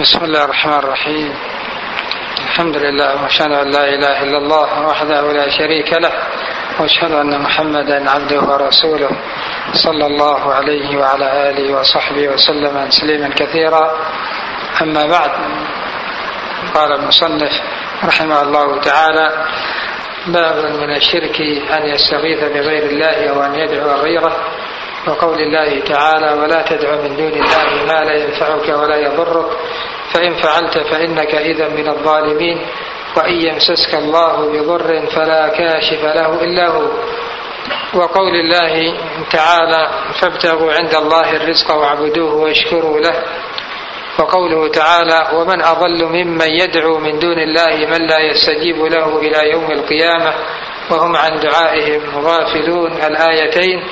بسم الله الرحمن الرحيم. الحمد لله وأشهد أن لا إله إلا الله وحده لا شريك له، وأشهد أن محمدا عبده ورسوله صلى الله عليه وعلى آله وصحبه وسلم تسليما كثيرا. أما بعد، قال المصنف رحمه الله تعالى: باب من الشرك أن يستغيث بغير الله أو أن يدعو غيره، وقول الله تعالى: ولا تدع من دون الله ما لا ينفعك ولا يضرك فإن فعلت فإنك إذا من الظالمين، وإن يمسسك الله بضر فلا كاشف له إلا هو، وقول الله تعالى: فابتغوا عند الله الرزق واعبدوه واشكروا له، وقوله تعالى: ومن أضل ممن يدعو من دون الله من لا يستجيب له إلى يوم القيامة وهم عن دعائهم غافلون، الآيتين.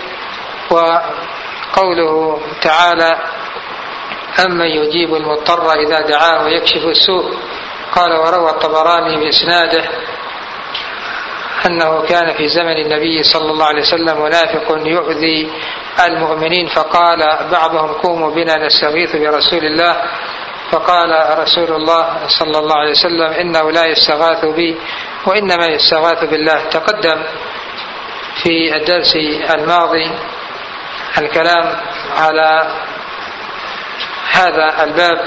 وقوله تعالى: أمن يجيب المضطر إذا دعاه ويكشف السوء. قال: وروى الطبراني بإسناده أنه كان في زمن النبي صلى الله عليه وسلم منافق يؤذي المؤمنين، فقال بعضهم: قوموا بنا نستغيث برسول الله، فقال رسول الله صلى الله عليه وسلم: إنه لا يستغاث بي وإنما يستغاث بالله. تقدم في الدرس الماضي الكلام على هذا الباب،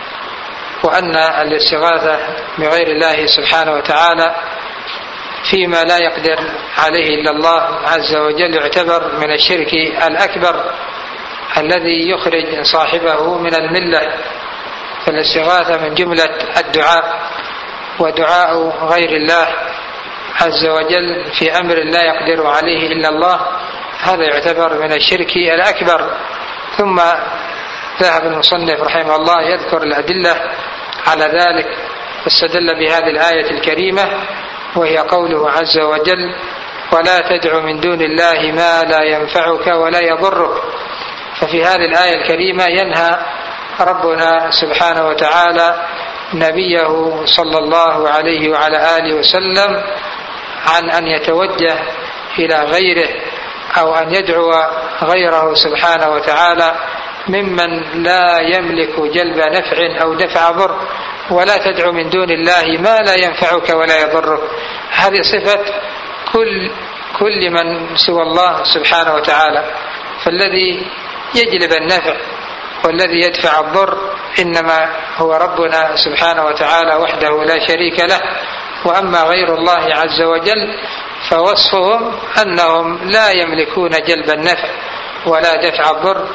وأن الاستغاثة بغير الله سبحانه وتعالى فيما لا يقدر عليه إلا الله عز وجل يعتبر من الشرك الأكبر الذي يخرج صاحبه من الملة. فالاستغاثة من جملة الدعاء، ودعاء غير الله عز وجل في أمر لا يقدر عليه إلا الله هذا يعتبر من الشرك الأكبر. ثم ذهب المصنف رحمه الله يذكر الأدلة على ذلك، فاستدل بهذه الآية الكريمة وهي قوله عز وجل: ولا تدع من دون الله ما لا ينفعك ولا يضرك. ففي هذه الآية الكريمة ينهى ربنا سبحانه وتعالى نبيه صلى الله عليه وعلى آله وسلم عن أن يتوجه إلى غيره أو أن يدعو غيره سبحانه وتعالى ممن لا يملك جلب نفع أو دفع ضر. ولا تدع من دون الله ما لا ينفعك ولا يضرك، هذه صفة كل من سوى الله سبحانه وتعالى. فالذي يجلب النفع والذي يدفع الضر إنما هو ربنا سبحانه وتعالى وحده لا شريك له. وأما غير الله عز وجل فوصفهم أنهم لا يملكون جلب النفع ولا دفع الضر،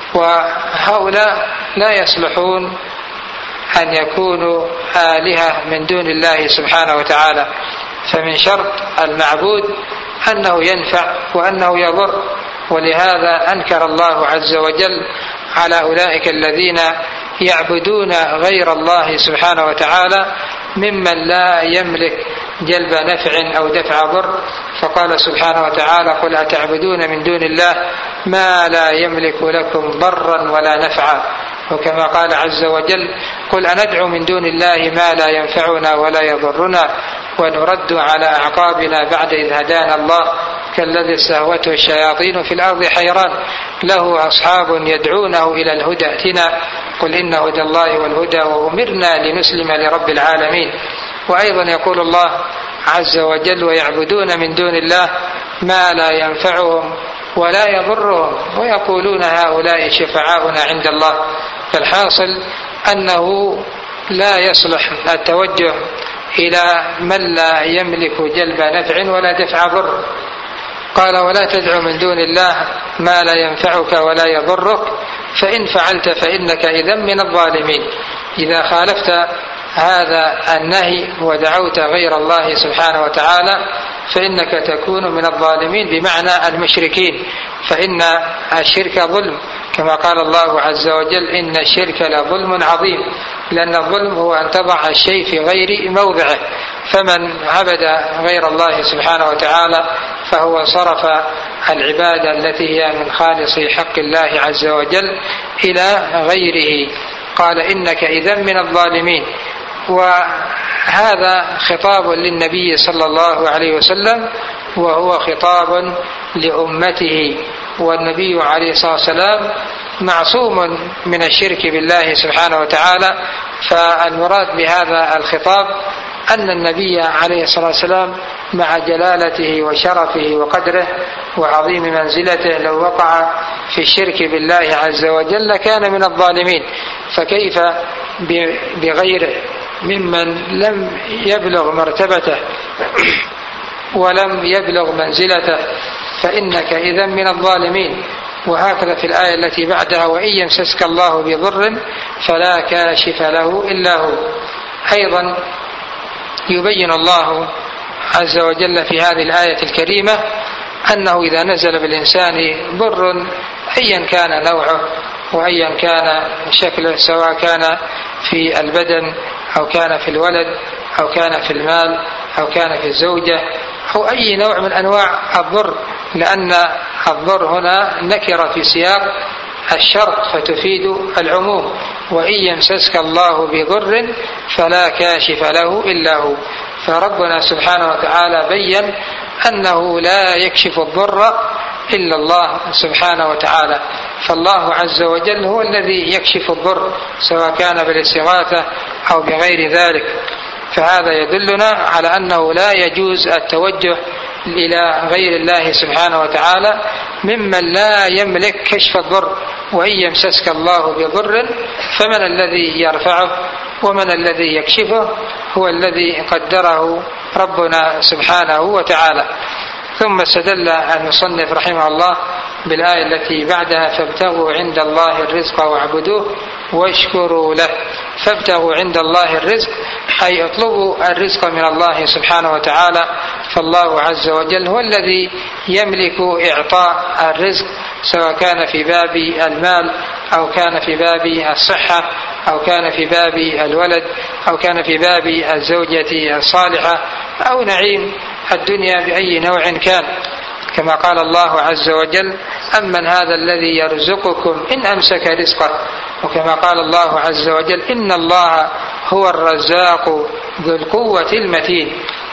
وهؤلاء لا يصلحون أن يكونوا آلهة من دون الله سبحانه وتعالى. فمن شرط المعبود أنه ينفع وأنه يضر، ولهذا أنكر الله عز وجل على أولئك الذين يعبدون غير الله سبحانه وتعالى ممن لا يملك جلب نفع أو دفع ضر، فقال سبحانه وتعالى: قل أتعبدون من دون الله ما لا يملك لكم ضرا ولا نفعا. وكما قال عز وجل: قل أندعو من دون الله ما لا ينفعنا ولا يضرنا ونرد على أعقابنا بعد إذ هدانا الله كالذي استهوته الشياطين في الأرض حيران له أصحاب يدعونه إلى الهدى ائتنا قل إن هدى الله والهدى وأمرنا لنسلم لرب العالمين. وأيضا يقول الله عز وجل: ويعبدون من دون الله ما لا ينفعهم ولا يضرهم ويقولون هؤلاء شفعاؤنا عند الله. فالحاصل أنه لا يصلح التوجه إلى من لا يملك جلب نفع ولا دفع ضر. قال: ولا تدع من دون الله ما لا ينفعك ولا يضرك فإن فعلت فإنك إذا من الظالمين. إذا خالفت هذا النهي ودعوت غير الله سبحانه وتعالى فإنك تكون من الظالمين، بمعنى المشركين، فإن الشرك ظلم، كما قال الله عز وجل: إن الشرك لظلم عظيم. لأن الظلم هو أن تضع الشيء في غير موضعه، فمن عبد غير الله سبحانه وتعالى فهو صرف العبادة التي هي من خالص حق الله عز وجل إلى غيره. قال: إنك إذا من الظالمين. وهذا خطاب للنبي صلى الله عليه وسلم، وهو خطاب لأمته، والنبي عليه الصلاة والسلام معصوم من الشرك بالله سبحانه وتعالى، فالمراد بهذا الخطاب أن النبي عليه الصلاة والسلام مع جلالته وشرفه وقدره وعظيم منزلته لو وقع في الشرك بالله عز وجل كان من الظالمين، فكيف بغيره ممن لم يبلغ مرتبته ولم يبلغ منزلته، فإنك إذا من الظالمين. وهكذا في الآية التي بعدها: وإن يمسسك الله بضر فلا كاشف له إلا هو. أيضا يبين الله عز وجل في هذه الآية الكريمة أنه إذا نزل بالإنسان ضر أيا كان نوعه وأيا كان شكله، سواء كان في البدن أو كان في الولد أو كان في المال أو كان في الزوجة أو أي نوع من أنواع الضر، لأن الضر هنا نكرة في سياق الشرط فتفيد العموم. وإن يمسسك الله بضر فلا كاشف له إلا هو. فربنا سبحانه وتعالى بيّن أنه لا يكشف الضر إلا الله سبحانه وتعالى، فالله عز وجل هو الذي يكشف الضر سواء كان بالاستغاثة أو بغير ذلك. فهذا يدلنا على أنه لا يجوز التوجه إلى غير الله سبحانه وتعالى ممن لا يملك كشف الضر. وإن يمسسك الله بضر فمن الذي يرفعه ومن الذي يكشفه؟ هو الذي قدره ربنا سبحانه وتعالى. ثم استدل المصنف رحمه الله بالآية التي بعدها: فابتغوا عند الله الرزق واعبدوه واشكروا له. فابتغوا عند الله الرزق أي اطلبوا الرزق من الله سبحانه وتعالى، فالله عز وجل هو الذي يملك إعطاء الرزق، سواء كان في باب المال أو كان في باب الصحة أو كان في باب الولد أو كان في باب الزوجة الصالحة أو نعيم الدنيا بأي نوع كان، كما قال الله عز وجل: أمن هذا الذي يرزقكم إن أمسك رزقه. وكما قال الله عز وجل: إن الله هو الرزاق ذو القوة المتين.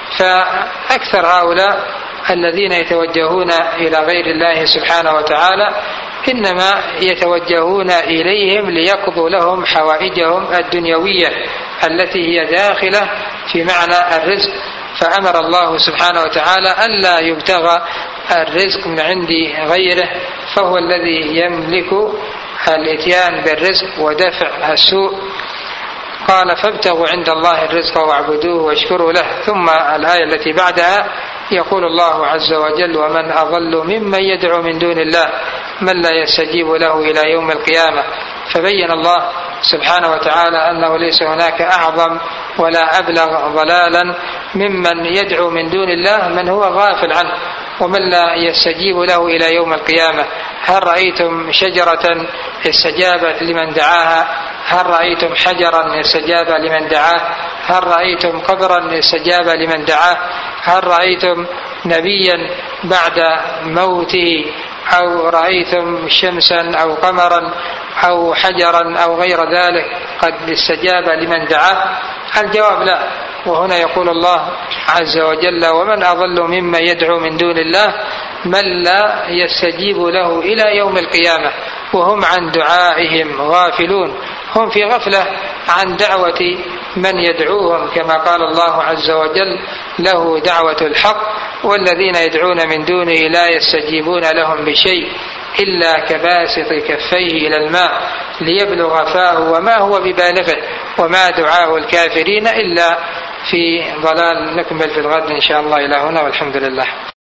فأكثر هؤلاء الذين يتوجهون إلى غير الله سبحانه وتعالى إنما يتوجهون إليهم ليقضوا لهم حوائجهم الدنيوية التي هي داخلة في معنى الرزق. فأمر الله سبحانه وتعالى ألا يبتغى الرزق من عند غيره، فهو الذي يملك الاتيان بالرزق ودفع السوء. قال: فابتغوا عند الله الرزق واعبدوه واشكروا له. ثم الآية التي بعدها يقول الله عز وجل: ومن أضل ممن يدعو من دون الله من لا يستجيب له إلى يوم القيامة. فبين الله سبحانه وتعالى أنه ليس هناك أعظم ولا أبلغ ضلالا ممن يدعو من دون الله من هو غافل عنه ومن لا يستجيب له إلى يوم القيامة. هل رأيتم شجرة استجابت لمن دعاها؟ هل رأيتم حجرا استجاب لمن دعاه؟ هل رأيتم قبرا استجاب لمن دعاه؟ هل رأيتم نبيا بعد موته؟ أو رأيتم شمسا أو قمرا أو حجرا أو غير ذلك قد استجاب لمن دعاه؟ الجواب لا. وهنا يقول الله عز وجل: ومن أضل ممن يدعو من دون الله من لا يستجيب له إلى يوم القيامة وهم عن دعائهم غافلون. هم في غفلة عن دعوة من يدعوهم، كما قال الله عز وجل: له دعوة الحق والذين يدعون من دونه لا يستجيبون لهم بشيء إلا كباسط كفيه إلى الماء ليبلغ فاه وما هو ببالغه وما دعاء الكافرين إلا في ضلال. نكمل في الغد إن شاء الله. إلى هنا والحمد لله.